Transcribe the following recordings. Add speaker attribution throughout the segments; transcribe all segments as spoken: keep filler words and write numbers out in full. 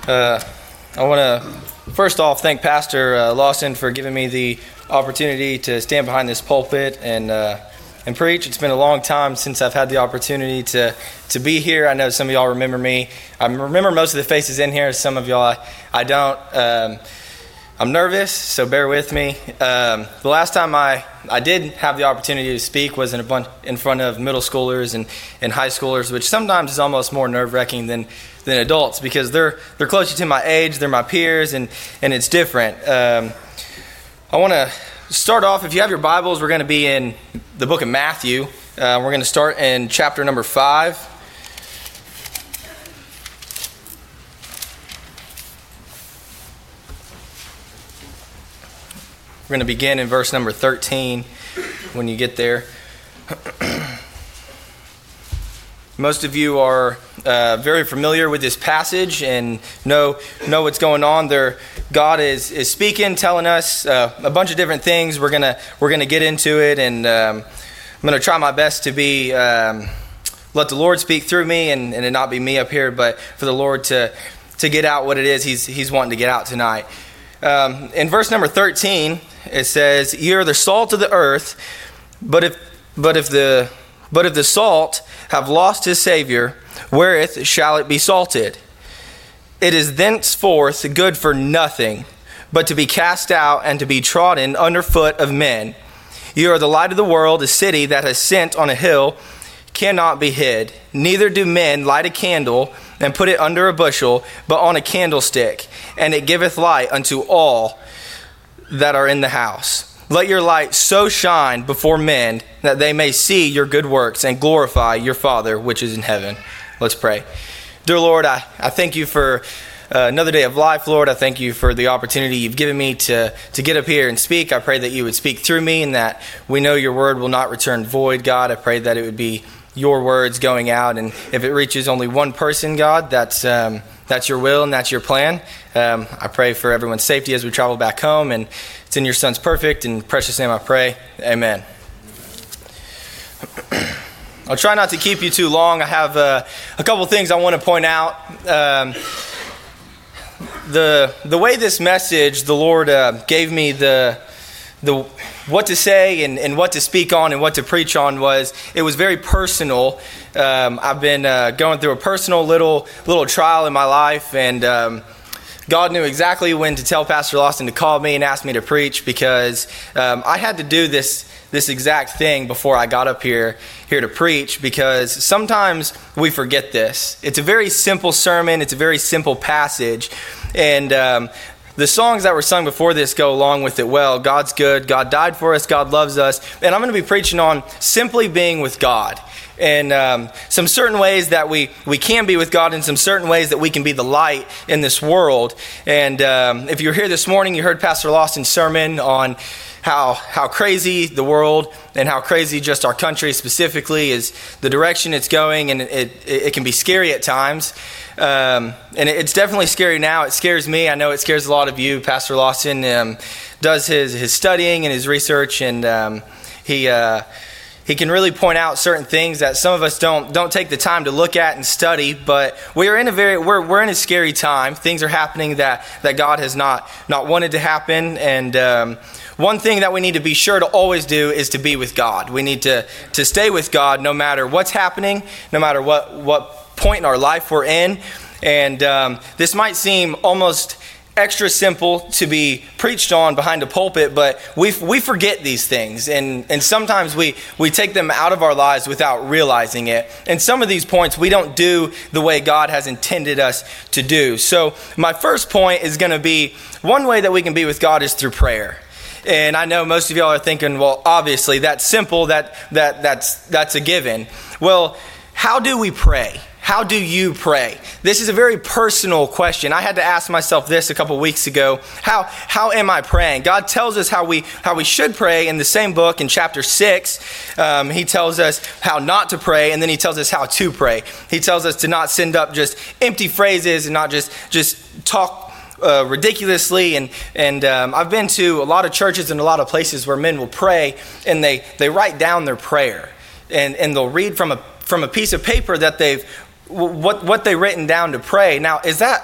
Speaker 1: Uh, I want to first off thank Pastor uh, Lawson for giving me the opportunity to stand behind this pulpit and uh, and preach. It's been a long time since I've had the opportunity to to be here. I know some of y'all remember me. I remember most of the faces in here. Some of y'all I, I don't. Um, I'm nervous, so bear with me. Um, the last time I, I did have the opportunity to speak was in a bunch in front of middle schoolers and, and high schoolers, which sometimes is almost more nerve-wracking than than adults because they're they're closer to my age, they're my peers, and and it's different. Um, I want to start off. If you have your Bibles, we're going to be in the book of Matthew. Uh, we're going to start in chapter number five. We're going to begin in verse number thirteen when you get there. Most of you are uh, very familiar with this passage and know know what's going on there. God is is speaking, telling us uh, a bunch of different things. We're gonna we're gonna get into it, and um, I'm gonna try my best to be um, let the Lord speak through me, and, and it not be me up here, but for the Lord to to get out what it is He's He's wanting to get out tonight. Um, in verse number thirteen, it says, "Ye are the salt of the earth, but if but if the but if the salt have lost his Savior, wherewith shall it be salted? It is thenceforth good for nothing, but to be cast out and to be trodden under foot of men. Ye are the light of the world. A city that has sent on a hill cannot be hid. Neither do men light a candle and put it under a bushel, but on a candlestick, and it giveth light unto all that are in the house. Let your light so shine before men that they may see your good works and glorify your Father which is in heaven." Let's pray. Dear Lord, I, I thank you for uh, another day of life, Lord. I thank you for the opportunity you've given me to, to get up here and speak. I pray that you would speak through me and that we know your word will not return void, God. I pray that it would be your words going out, and if it reaches only one person, God, that's um, that's your will and that's your plan. Um, I pray for everyone's safety as we travel back home, and it's in your Son's perfect and precious name I pray. Amen. I'll try not to keep you too long. I have uh, a couple things I want to point out. Um, the the way this message, the Lord uh, gave me the the what to say and, and what to speak on and what to preach on was, it was very personal. Um, I've been uh, going through a personal little little trial in my life, and um, God knew exactly when to tell Pastor Lawson to call me and ask me to preach, because um, I had to do this this exact thing before I got up here here to preach, because sometimes we forget this. It's a very simple sermon. It's a very simple passage, and um, the songs that were sung before this go along with it well. God's good. God died for us. God loves us. And I'm going to be preaching on simply being with God, and um, some certain ways that we, we can be with God, and some certain ways that we can be the light in this world. And um, if you're here this morning, you heard Pastor Lawson's sermon on how how crazy the world and how crazy just our country specifically is, the direction it's going, and it it, it can be scary at times. Um, and it's definitely scary now. It scares me. I know it scares a lot of you. Pastor Lawson um, does his, his studying and his research, and um, he uh, he can really point out certain things that some of us don't don't take the time to look at and study. But we are in a very we're we're in a scary time. Things are happening that, that God has not not wanted to happen, and um, one thing that we need to be sure to always do is to be with God. We need to to stay with God no matter what's happening, no matter what what point in our life we're in. And um, this might seem almost extra simple to be preached on behind a pulpit, but we we forget these things, and and sometimes we we take them out of our lives without realizing it. And some of these points we don't do the way God has intended us to do. So my first point is going to be, one way that we can be with God is through prayer. And I know most of y'all are thinking, well, obviously that's simple, that that that's that's a given. Well, how do we pray? How do you pray? This is a very personal question. I had to ask myself this a couple weeks ago. How how am I praying? God tells us how we how we should pray in the same book in chapter six. Um, he tells us how not to pray, and then he tells us how to pray. He tells us to not send up just empty phrases and not just just talk Uh, ridiculously, and and um, I've been to a lot of churches and a lot of places where men will pray, and they they write down their prayer, and and they'll read from a from a piece of paper that they've what what they written down to pray. Now, is that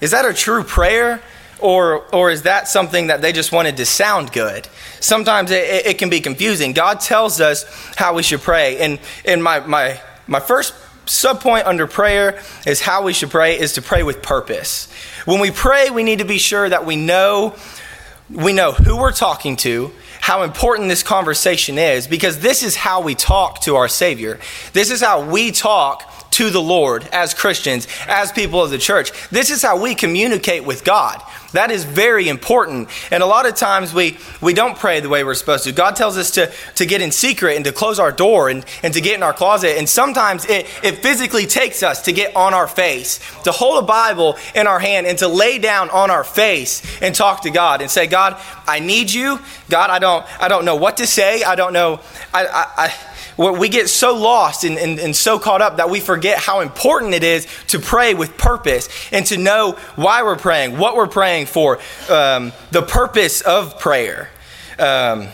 Speaker 1: is that a true prayer? Or or is that something that they just wanted to sound good? Sometimes it, it can be confusing. God tells us how we should pray. And, and my, my, my first subpoint under prayer is how we should pray is to pray with purpose. When we pray, we need to be sure that we know, we know who we're talking to, how important this conversation is, because this is how we talk to our Savior. This is how we talk to the Lord as Christians, as people of the church. This is how we communicate with God. That is very important. And a lot of times we, we don't pray the way we're supposed to. God tells us to, to get in secret and to close our door and, and to get in our closet. And sometimes it, it physically takes us to get on our face, to hold a Bible in our hand and to lay down on our face and talk to God and say, God, I need you. God, I don't, I don't know what to say. I don't know. I, I, I We get so lost and, and, and so caught up that we forget how important it is to pray with purpose and to know why we're praying, what we're praying for, um, the purpose of prayer. Um,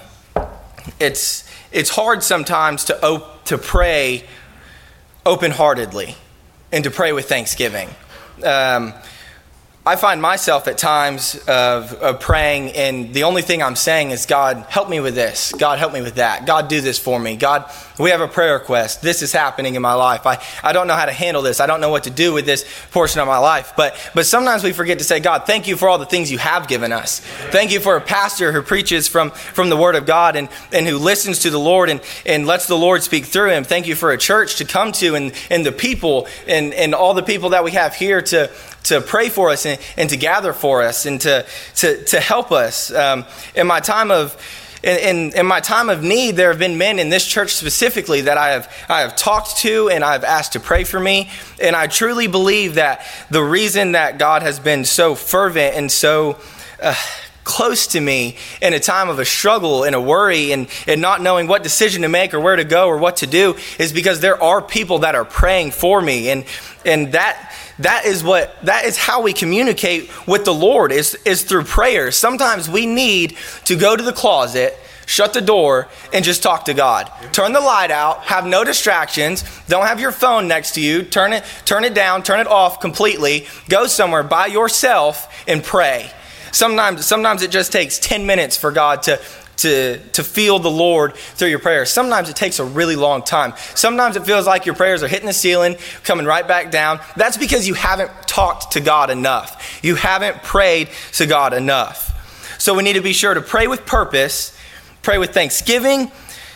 Speaker 1: it's it's hard sometimes to op- to pray open-heartedly and to pray with thanksgiving. Um, I find myself at times of, of praying, and the only thing I'm saying is, God, help me with this. God, help me with that. God, do this for me. God, we have a prayer request. This is happening in my life. I, I don't know how to handle this. I don't know what to do with this portion of my life. But but sometimes we forget to say, God, thank you for all the things you have given us. Thank you for a pastor who preaches from, from the Word of God and, and who listens to the Lord and, and lets the Lord speak through him. Thank you for a church to come to and, and the people and, and all the people that we have here to to pray for us and, and to gather for us and to to, to help us. Um, in my time of in, in, in my time of need, there have been men in this church specifically that I have I have talked to and I've asked to pray for me. And I truly believe that the reason that God has been so fervent and so uh, close to me in a time of a struggle and a worry and, and not knowing what decision to make or where to go or what to do is because there are people that are praying for me. And and that That is what, that is how we communicate with the Lord is, is through prayer. Sometimes we need to go to the closet, shut the door, and just talk to God. Turn the light out, have no distractions, don't have your phone next to you, turn it, turn it down, turn it off completely, go somewhere by yourself and pray. Sometimes, sometimes it just takes ten minutes for God to To, to feel the Lord through your prayers. Sometimes it takes a really long time. Sometimes it feels like your prayers are hitting the ceiling, coming right back down. That's because you haven't talked to God enough. You haven't prayed to God enough. So we need to be sure to pray with purpose, pray with thanksgiving.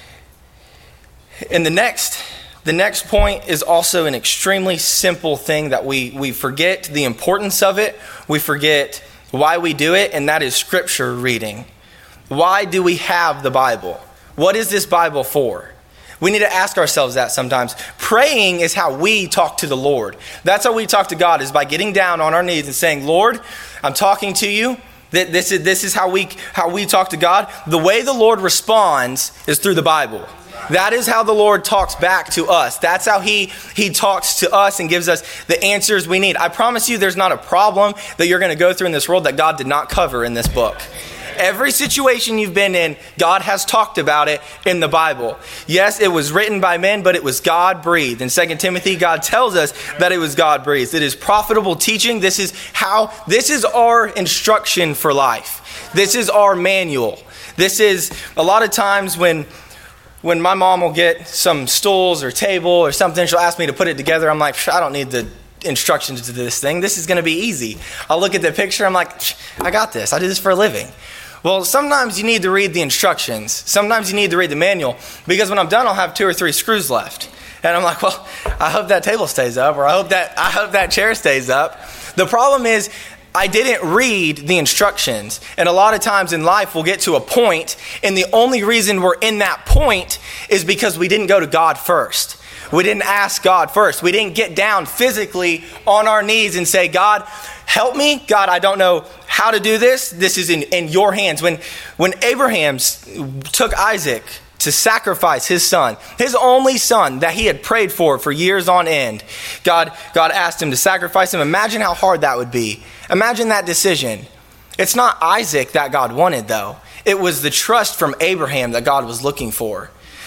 Speaker 1: And the next, the next point is also an extremely simple thing that we, we forget the importance of it. We forget why we do it, and that is scripture reading. Why do we have the Bible? What is this Bible for? We need to ask ourselves that sometimes. Praying is how we talk to the Lord. That's how we talk to God, is by getting down on our knees and saying, Lord, I'm talking to you. This is, this is how we, how we talk to God. The way the Lord responds is through the Bible. That is how the Lord talks back to us. That's how he, he talks to us and gives us the answers we need. I promise you there's not a problem that you're going to go through in this world that God did not cover in this book. Every situation you've been in, God has talked about it in the Bible. Yes, it was written by men, but it was God-breathed. In Second Timothy, God tells us that it was God-breathed. It is profitable teaching. This is how, this is our instruction for life. This is our manual. This is, a lot of times when when my mom will get some stools or table or something, she'll ask me to put it together. I'm like, I don't need the instructions to this thing. This is going to be easy. I'll look at the picture. I'm like, I got this. I do this for a living. Well, sometimes you need to read the instructions. Sometimes you need to read the manual, because when I'm done, I'll have two or three screws left. And I'm like, well, I hope that table stays up, or I hope that I hope that chair stays up. The problem is I didn't read the instructions. And a lot of times in life, we'll get to a point, and the only reason we're in that point is because we didn't go to God first. We didn't ask God first. We didn't get down physically on our knees and say, God, help me. God, I don't know how to do this. This is in, in your hands. When, when Abraham took Isaac to sacrifice his son, his only son that he had prayed for for years on end, God, God asked him to sacrifice him. Imagine how hard that would be. Imagine that decision. It's not Isaac that God wanted, though. It was the trust from Abraham that God was looking for.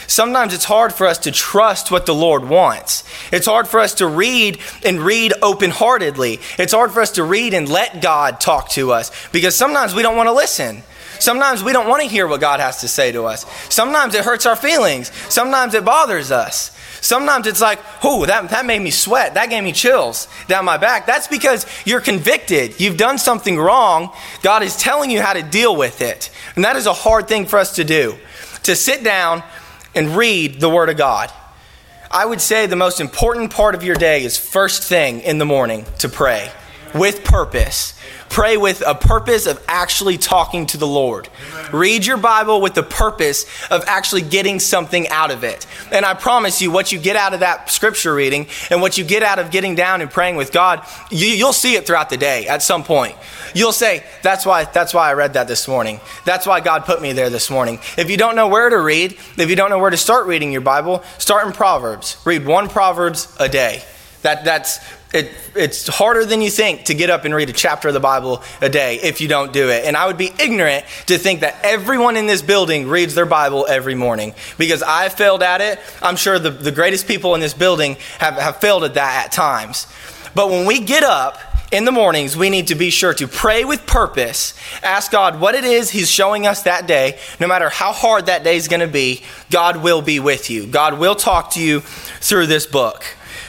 Speaker 1: sometimes it's hard for us to trust what the Lord wants. It's hard for us to read and read open-heartedly. It's hard for us to read and let God talk to us because sometimes we don't want to listen. Sometimes we don't want to hear what God has to say to us. Sometimes it hurts our feelings. Sometimes it bothers us. Sometimes it's like, oh, that, that made me sweat. That gave me chills down my back. That's because you're convicted. You've done something wrong. God is telling you how to deal with it. And that is a hard thing for us to do, to sit down and read the Word of God. I would say the most important part of your day is first thing in the morning to pray with purpose. Pray with a purpose of actually talking to the Lord. Amen. Read your Bible with the purpose of actually getting something out of it. And I promise you, what you get out of that scripture reading and what you get out of getting down and praying with God, you, you'll see it throughout the day at some point. You'll say, that's why, that's why I read that this morning. That's why God put me there this morning. If you don't know where to read, if you don't know where to start reading your Bible, start in Proverbs. Read one Proverbs a day. That that's it. It's harder than you think to get up and read a chapter of the Bible a day if you don't do it. And I would be ignorant to think that everyone in this building reads their Bible every morning, because I failed at it. I'm sure the, the greatest people in this building have, have failed at that at times. But when we get up in the mornings, we need to be sure to pray with purpose. Ask God what it is He's showing us that day. No matter how hard that day is going to be, God will be with you. God will talk to you through this book.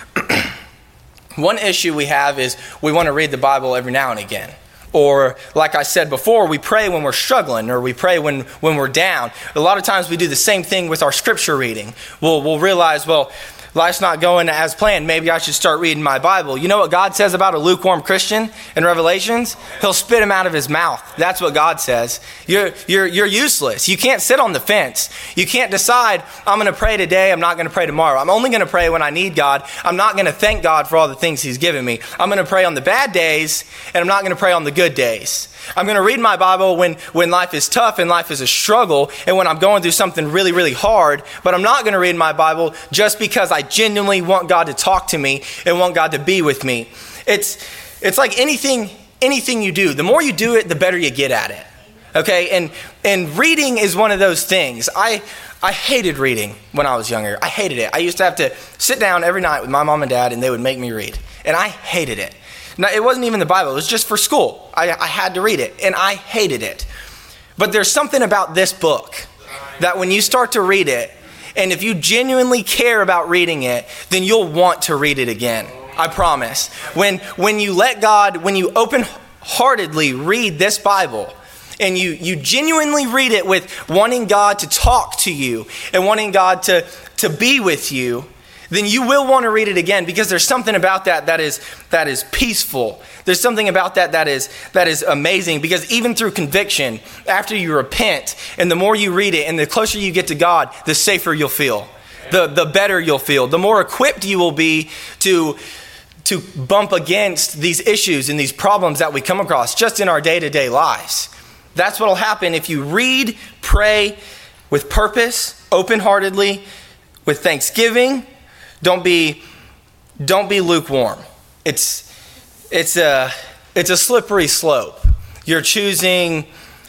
Speaker 1: One issue we have is we want to read the Bible every now and again. Or like I said before, we pray when we're struggling, or we pray when, when we're down. A lot of times we do the same thing with our scripture reading. We'll, we'll realize, well, life's not going as planned. Maybe I should start reading my Bible. You know what God says about a lukewarm Christian in Revelations? He'll spit him out of his mouth. That's what God says. You're, you're, you're useless. You can't sit on the fence. You can't decide, I'm going to pray today, I'm not going to pray tomorrow. I'm only going to pray when I need God. I'm not going to thank God for all the things He's given me. I'm going to pray on the bad days, and I'm not going to pray on the good days. I'm going to read my Bible when, when life is tough and life is a struggle and when I'm going through something really, really hard. But I'm not going to read my Bible just because I genuinely want God to talk to me and want God to be with me. It's it's like anything anything you do. The more you do it, the better you get at it. Okay? And and reading is one of those things. I I hated reading when I was younger. I hated it. I used to have to sit down every night with my mom and dad, and they would make me read. And I hated it. Now, it wasn't even the Bible. It was just for school. I, I had to read it, and I hated it. But there's something about this book that when you start to read it, and if you genuinely care about reading it, then you'll want to read it again. I promise. When, when you let God, when you open-heartedly read this Bible, and you, you genuinely read it with wanting God to talk to you and wanting God to, to be with you, then you will want to read it again, because there's something about that that is that is peaceful. There's something about that that is that is amazing, because even through conviction, after you repent, and the more you read it and the closer you get to God, the safer you'll feel, the the better you'll feel, the more equipped you will be to to bump against these issues and these problems that we come across just in our day-to-day lives. That's what will happen if you read, pray with purpose, open-heartedly, with thanksgiving. Don't be, don't be lukewarm. It's, it's a, it's a slippery slope. You're choosing.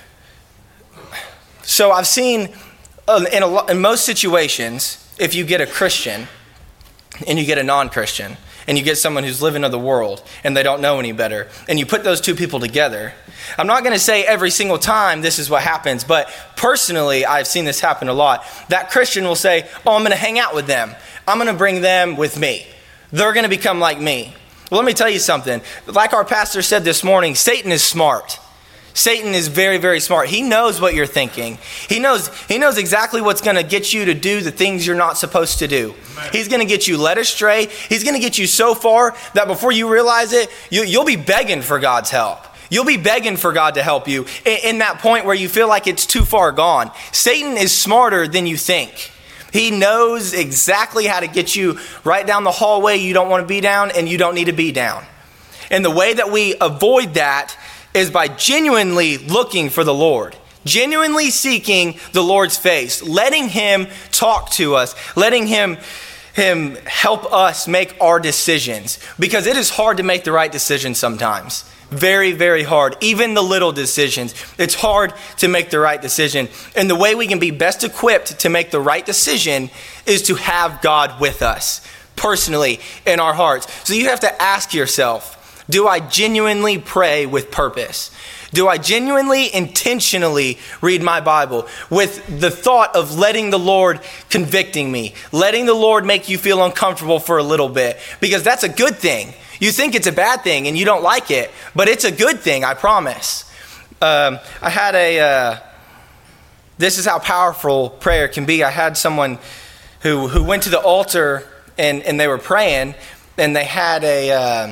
Speaker 1: So I've seen uh, in a, in most situations, if you get a Christian and you get a non-Christian, and you get someone who's living in the world and they don't know any better, and you put those two people together, I'm not going to say every single time this is what happens, but personally, I've seen this happen a lot. That Christian will say, oh, I'm going to hang out with them. I'm going to bring them with me. They're going to become like me. Well, let me tell you something. Like our pastor said this morning, Satan is smart. Satan is very, very smart. He knows what you're thinking. He knows he knows exactly what's going to get you to do the things you're not supposed to do. He's going to get you led astray. He's going to get you so far that before you realize it, you, you'll be begging for God's help. You'll be begging for God to help you in, in that point where you feel like it's too far gone. Satan is smarter than you think. He knows exactly how to get you right down the hallway you don't want to be down and you don't need to be down. And the way that we avoid that is by genuinely looking for the Lord, genuinely seeking the Lord's face, letting Him talk to us, letting Him, Him help us make our decisions. Because it is hard to make the right decision sometimes. Very, very hard. Even the little decisions. It's hard to make the right decision. And the way we can be best equipped to make the right decision is to have God with us, personally, in our hearts. So you have to ask yourself, do I genuinely pray with purpose? Do I genuinely, intentionally read my Bible with the thought of letting the Lord convicting me, letting the Lord make you feel uncomfortable for a little bit? Because that's a good thing. You think it's a bad thing and you don't like it, but it's a good thing, I promise. Um, I had a, uh, this is how powerful prayer can be. I had someone who, who went to the altar and, and they were praying, and they had a, um,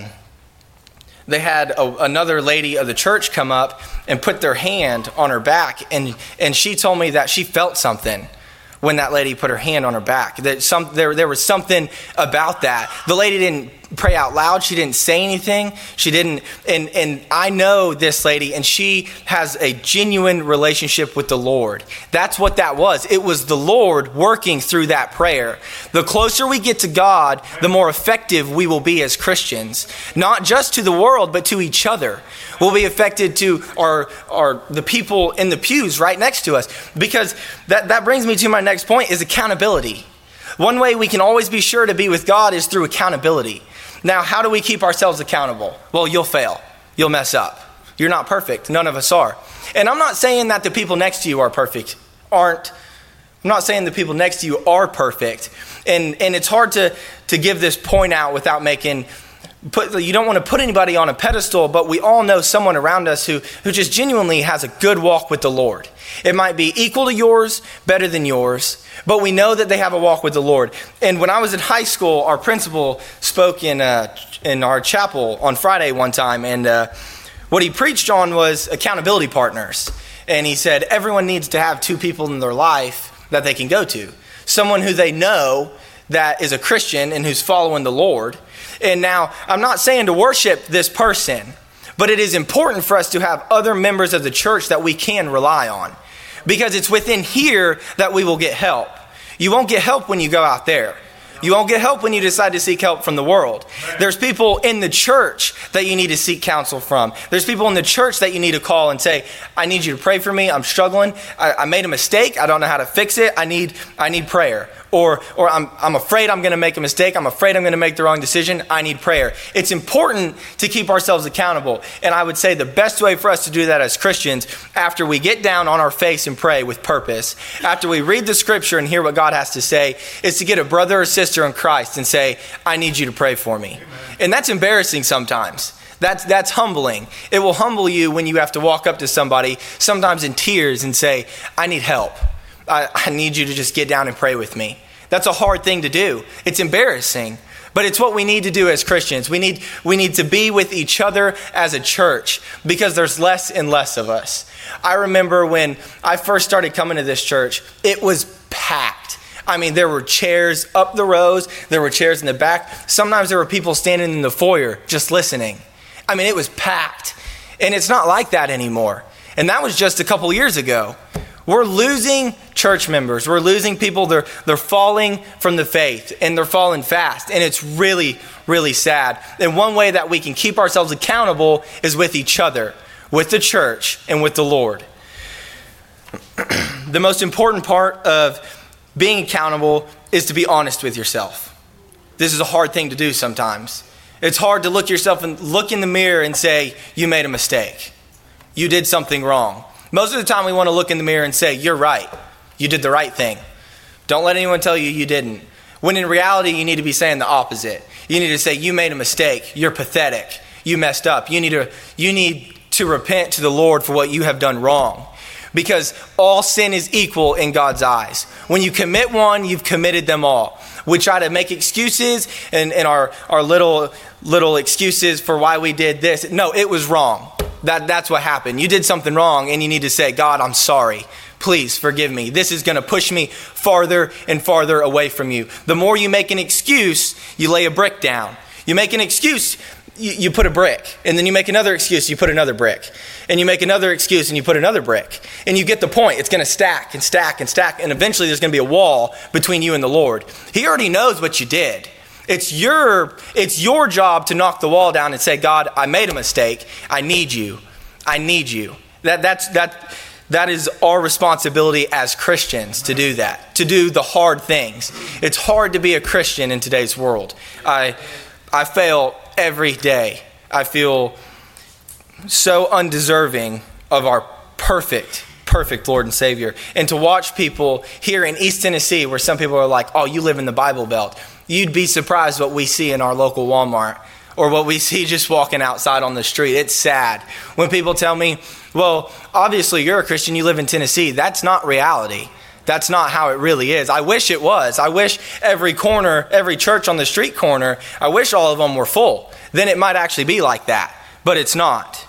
Speaker 1: they had a, another lady of the church come up and put their hand on her back, and, and she told me that she felt something when that lady put her hand on her back. That some there there was something about that. The lady didn't pray out loud. She didn't say anything. She didn't, and, and I know this lady, and she has a genuine relationship with the Lord. That's what that was. It was the Lord working through that prayer. The closer we get to God, the more effective we will be as Christians. Not just to the world, but to each other. We'll be affected to our, our the people in the pews right next to us. Because that, that brings me to my next point, is accountability. One way we can always be sure to be with God is through accountability. Now, how do we keep ourselves accountable? Well, you'll fail. You'll mess up. You're not perfect. None of us are. And I'm not saying that the people next to you are perfect. Aren't. I'm not saying the people next to you are perfect. And and it's hard to, to give this point out without making... Put, you don't want to put anybody on a pedestal, but we all know someone around us who, who just genuinely has a good walk with the Lord. It might be equal to yours, better than yours, but we know that they have a walk with the Lord. And when I was in high school, our principal spoke in uh, in our chapel on Friday one time, and uh, what he preached on was accountability partners. And he said everyone needs to have two people in their life that they can go to. Someone who they know that is a Christian and who's following the Lord. And now, I'm not saying to worship this person, but it is important for us to have other members of the church that we can rely on. Because it's within here that we will get help. You won't get help when you go out there. You won't get help when you decide to seek help from the world. There's people in the church that you need to seek counsel from. There's people in the church that you need to call and say, I need you to pray for me. I'm struggling. I, I made a mistake. I don't know how to fix it. I need I need prayer. Or or I'm I'm afraid I'm going to make a mistake. I'm afraid I'm going to make the wrong decision. I need prayer. It's important to keep ourselves accountable. And I would say the best way for us to do that as Christians, after we get down on our face and pray with purpose, after we read the scripture and hear what God has to say, is to get a brother or sister in Christ and say, I need you to pray for me. Amen. And that's embarrassing sometimes. That's that's humbling. It will humble you when you have to walk up to somebody, sometimes in tears, and say, I need help. I, I need you to just get down and pray with me. That's a hard thing to do. It's embarrassing, but it's what we need to do as Christians. We need we need to be with each other as a church because there's less and less of us. I remember when I first started coming to this church, it was packed. I mean, there were chairs up the rows. There were chairs in the back. Sometimes there were people standing in the foyer just listening. I mean, it was packed. And it's not like that anymore. And that was just a couple years ago. We're losing church members. We're losing people. They're, they're falling from the faith, and they're falling fast. And it's really, really sad. And one way that we can keep ourselves accountable is with each other, with the church, and with the Lord. The most important part of being accountable is to be honest with yourself. This is a hard thing to do sometimes. It's hard to look yourself and look in the mirror and say, you made a mistake. You did something wrong. Most of the time we want to look in the mirror and say, you're right. You did the right thing. Don't let anyone tell you you didn't. When in reality, you need to be saying the opposite. You need to say, you made a mistake. You're pathetic. You messed up. You need to, you need to repent to the Lord for what you have done wrong. Because all sin is equal in God's eyes. When you commit one, you've committed them all. We try to make excuses and, and our, our little little excuses for why we did this. No, it was wrong. That That's what happened. You did something wrong and you need to say, God, I'm sorry. Please forgive me. This is going to push me farther and farther away from you. The more you make an excuse, you lay a brick down. You make an excuse, you, you put a brick. And then you make another excuse, you put another brick. And you make another excuse and you put another brick. And you get the point. It's going to stack and stack and stack. And eventually there's going to be a wall between you and the Lord. He already knows what you did. It's your, it's your job to knock the wall down and say, God, I made a mistake. I need you. I need you. That, that's, that, that is our responsibility as Christians to do that, to do the hard things. It's hard to be a Christian in today's world. I, I fail every day. I feel so undeserving of our perfect, perfect Lord and Savior. And to watch people here in East Tennessee, where some people are like, oh, you live in the Bible Belt. You'd be surprised what we see in our local Walmart or what we see just walking outside on the street. It's sad when people tell me, well, obviously you're a Christian, you live in Tennessee. That's not reality. That's not how it really is. I wish it was. I wish every corner, every church on the street corner, I wish all of them were full. Then it might actually be like that, but it's not.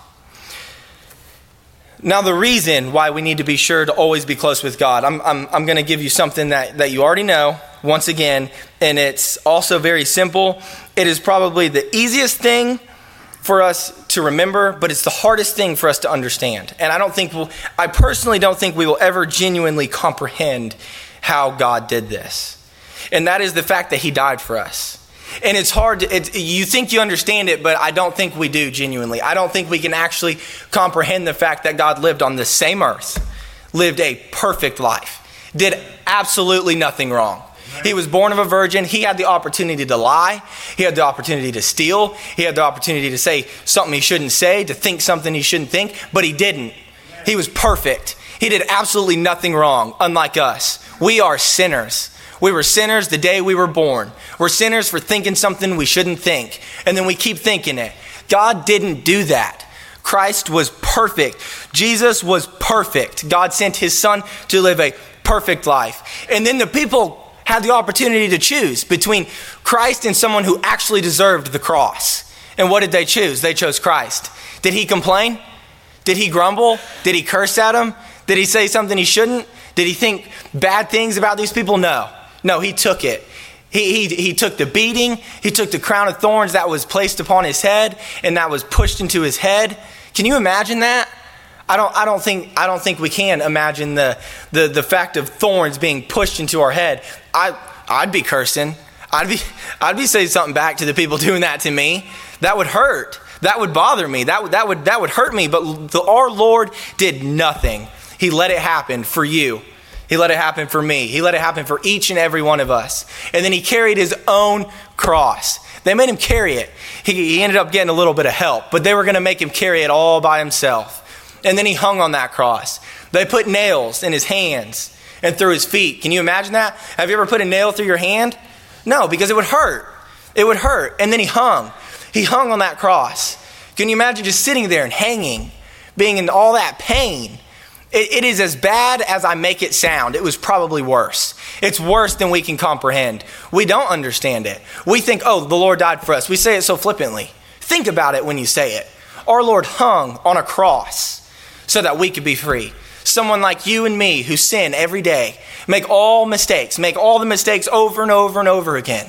Speaker 1: Now, the reason why we need to be sure to always be close with God, I'm, I'm, I'm going to give you something that, that you already know, once again, and it's also very simple. It is probably the easiest thing for us to remember, but it's the hardest thing for us to understand. And I don't think we'll, I personally don't think we will ever genuinely comprehend how God did this. And that is the fact that he died for us. And it's hard to, it, you think you understand it, but I don't think we do genuinely. I don't think we can actually comprehend the fact that God lived on the same earth, lived a perfect life, did absolutely nothing wrong. He was born of a virgin. He had the opportunity to lie. He had the opportunity to steal. He had the opportunity to say something he shouldn't say, to think something he shouldn't think, but he didn't. He was perfect. He did absolutely nothing wrong, unlike us. We are sinners. We were sinners the day we were born. We're sinners for thinking something we shouldn't think, and then we keep thinking it. God didn't do that. Christ was perfect. Jesus was perfect. God sent his son to live a perfect life. And then the people had the opportunity to choose between Christ and someone who actually deserved the cross. And what did they choose? They chose Christ. Did he complain? Did he grumble? Did he curse at them? Did he say something he shouldn't? Did he think bad things about these people? No. No, he took it. He, he, he took the beating. He took the crown of thorns that was placed upon his head and that was pushed into his head. Can you imagine that? I don't, I don't think, I don't think we can imagine the, the, the fact of thorns being pushed into our head. I, I'd be cursing. I'd be, I'd be saying something back to the people doing that to me. That would hurt. That would bother me. That would, that would, that would hurt me. But the, our Lord did nothing. He let it happen for you. He let it happen for me. He let it happen for each and every one of us. And then he carried his own cross. They made him carry it. He, he ended up getting a little bit of help, but they were going to make him carry it all by himself. And then he hung on that cross. They put nails in his hands and through his feet. Can you imagine that? Have you ever put a nail through your hand? No, because it would hurt. It would hurt. And then he hung. He hung on that cross. Can you imagine just sitting there and hanging, being in all that pain? It, it is as bad as I make it sound. It was probably worse. It's worse than we can comprehend. We don't understand it. We think, oh, the Lord died for us. We say it so flippantly. Think about it when you say it. Our Lord hung on a cross so that we could be free. Someone like you and me who sin every day, make all mistakes, make all the mistakes over and over and over again.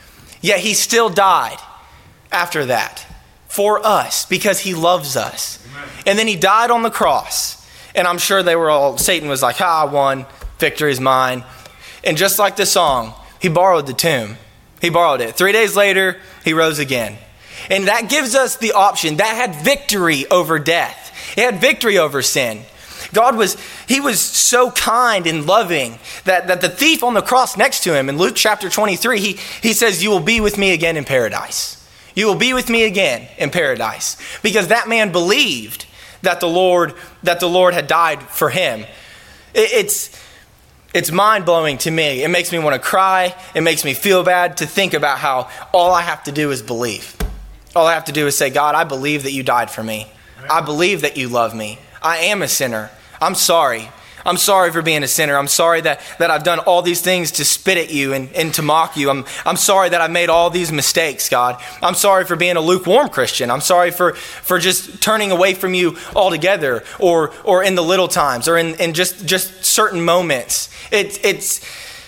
Speaker 1: Yet he still died after that for us because he loves us. And then he died on the cross. And I'm sure they were all, Satan was like, ah, I won, victory is mine. And just like the song, he borrowed the tomb. He borrowed it. Three days later, he rose again. And that gives us the option. That had victory over death. It had victory over sin. God was, he was so kind and loving that, that the thief on the cross next to him in Luke chapter twenty-three, he, he says, you will be with me again in paradise. You will be with me again in paradise. Because that man believed that the Lord, that the Lord had died for him. It, it's, it's mind-blowing to me. It makes me want to cry. It makes me feel bad to think about how all I have to do is believe. All I have to do is say, God, I believe that you died for me. I believe that you love me. I am a sinner. I'm sorry. I'm sorry for being a sinner. I'm sorry that, that I've done all these things to spit at you and, and to mock you. I'm, I'm sorry that I've made all these mistakes, God. I'm sorry for being a lukewarm Christian. I'm sorry for, for just turning away from you altogether or or in the little times or in, in just, just certain moments. It, it's,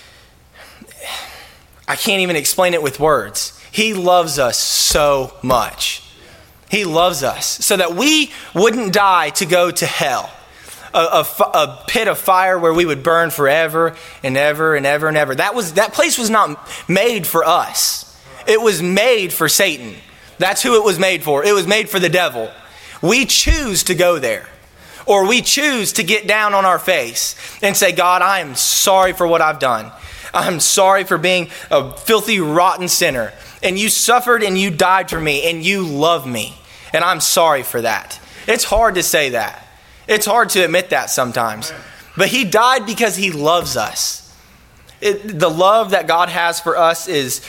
Speaker 1: I can't even explain it with words. He loves us so much. He loves us so that we wouldn't die to go to hell, a, a, a pit of fire where we would burn forever and ever and ever and ever. That was that place was not made for us. It was made for Satan. That's who it was made for. It was made for the devil. We choose to go there. Or we choose to get down on our face and say, God, I am sorry for what I've done. I'm sorry for being a filthy, rotten sinner. And you suffered and you died for me and you love me. And I'm sorry for that. It's hard to say that. It's hard to admit that sometimes. But he died because he loves us. It, the love that God has for us is,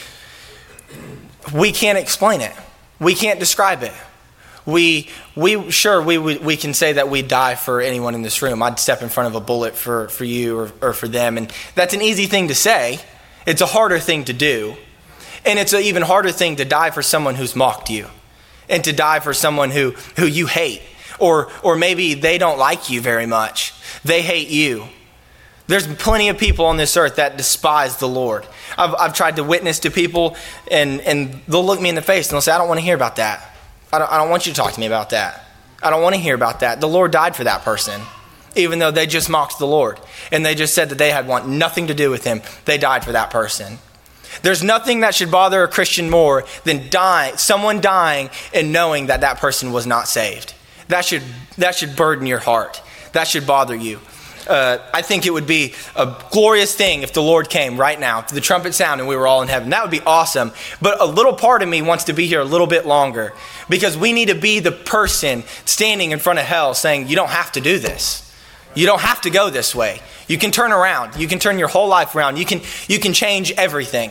Speaker 1: we can't explain it. We can't describe it. We, we sure, we, we we can say that we die for anyone in this room. I'd step in front of a bullet for, for you or, or for them. And that's an easy thing to say. It's a harder thing to do. And it's an even harder thing to die for someone who's mocked you. And to die for someone who, who you hate. Or, or maybe they don't like you very much. They hate you. There's plenty of people on this earth that despise the Lord. I've, I've tried to witness to people and, and they'll look me in the face and they'll say, I don't want to hear about that. I don't, I don't want you to talk to me about that. I don't want to hear about that. The Lord died for that person, even though they just mocked the Lord. And they just said that they had want nothing to do with him. They died for that person. There's nothing that should bother a Christian more than dying, someone dying and knowing that that person was not saved. That should, that should burden your heart. That should bother you. Uh, I think it would be a glorious thing if the Lord came right now, to the trumpet sound, and we were all in heaven. That would be awesome. But a little part of me wants to be here a little bit longer, because we need to be the person standing in front of hell saying, you don't have to do this. You don't have to go this way. You can turn around. You can turn your whole life around. You can you can change everything.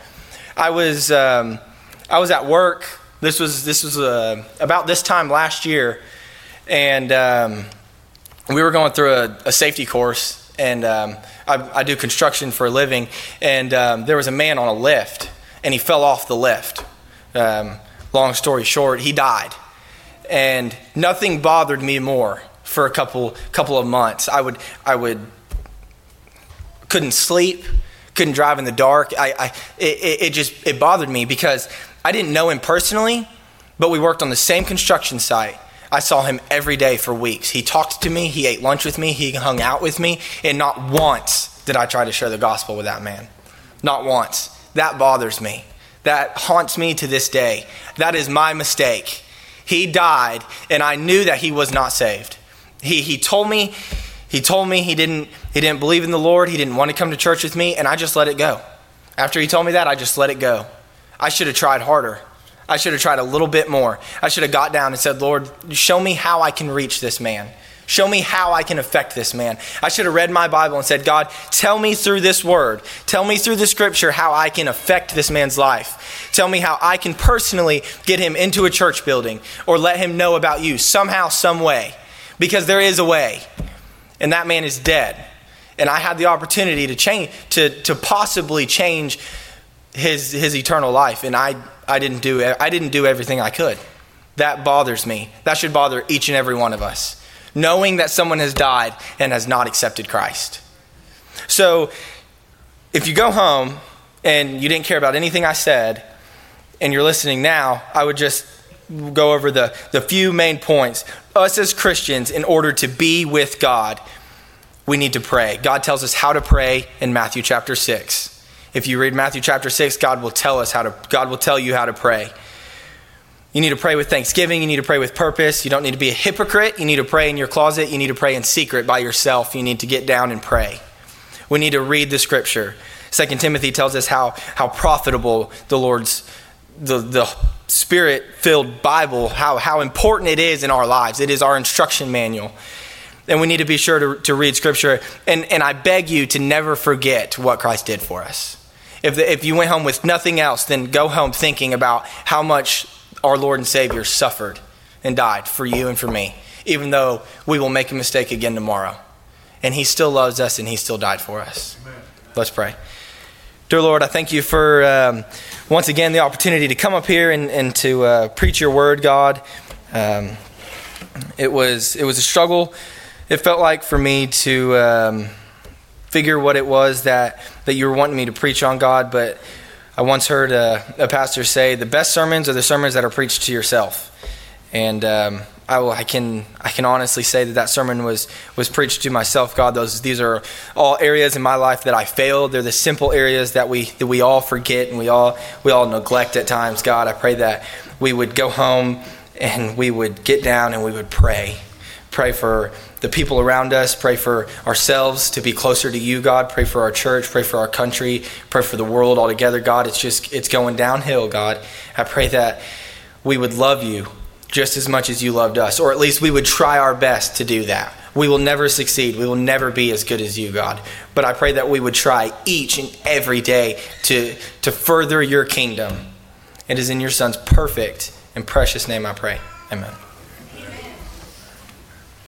Speaker 1: I was um, I was at work. This was this was uh, about this time last year, and um, we were going through a, a safety course, and um, I, I do construction for a living, and um, there was a man on a lift, and he fell off the lift. Um, long story short, he died, and nothing bothered me more for a couple couple of months. I would I would couldn't sleep, couldn't drive in the dark. I, I it, it just it bothered me because I didn't know him personally, but we worked on the same construction site. I saw him every day for weeks. He talked to me. He ate lunch with me. He hung out with me. And not once did I try to share the gospel with that man. Not once. That bothers me. That haunts me to this day. That is my mistake. He died, and I knew that he was not saved. He he told me, he told me he didn't he didn't believe in the Lord. He didn't want to come to church with me, and I just let it go. After he told me that, I just let it go. I should have tried harder. I should have tried a little bit more. I should have got down and said, Lord, show me how I can reach this man. Show me how I can affect this man. I should have read my Bible and said, God, tell me through this word. Tell me through the scripture how I can affect this man's life. Tell me how I can personally get him into a church building or let him know about you somehow, some way. Because there is a way. And that man is dead. And I had the opportunity to change, to, to possibly change his his eternal life, and I I didn't do I didn't do everything I could. That bothers me. That should bother each and every one of us, knowing that someone has died and has not accepted Christ. So if you go home and you didn't care about anything I said and you're listening now, I would just go over the, the few main points. Us as Christians, in order to be with God, we need to pray. God tells us how to pray in Matthew chapter six. If you read Matthew chapter six, God will tell us how to, God will tell you how to pray. You need to pray with thanksgiving. You need to pray with purpose. You don't need to be a hypocrite. You need to pray in your closet. You need to pray in secret by yourself. You need to get down and pray. We need to read the scripture. Second Timothy tells us how, how profitable the Lord's, the, the Spirit-filled Bible, how, how important it is in our lives. It is our instruction manual. And we need to be sure to, to read scripture. And, and I beg you to never forget what Christ did for us. If, the, if you went home with nothing else, then go home thinking about how much our Lord and Savior suffered and died for you and for me, even though we will make a mistake again tomorrow. And he still loves us and he still died for us. Amen. Let's pray. Dear Lord, I thank you for, um, once again, the opportunity to come up here and, and to uh, preach your word, God. Um, it was it was a struggle, it felt like, for me to um, figure what it was that, that you were wanting me to preach on, God. But I once heard a, a pastor say, the best sermons are the sermons that are preached to yourself. And um, I, will, I can I can honestly say that that sermon was was preached to myself, God. Those these are all areas in my life that I failed. They're the simple areas that we that we all forget and we all we all neglect at times, God. I pray that we would go home and we would get down and we would pray. Pray for the people around us. Pray for ourselves to be closer to you, God. Pray for our church. Pray for our country. Pray for the world altogether, God. It's just it's going downhill, God. I pray that we would love you just as much as you loved us, or at least we would try our best to do that. We will never succeed. We will never be as good as you, God. But I pray that we would try each and every day to, to further your kingdom. It is in your Son's perfect and precious name I pray. Amen.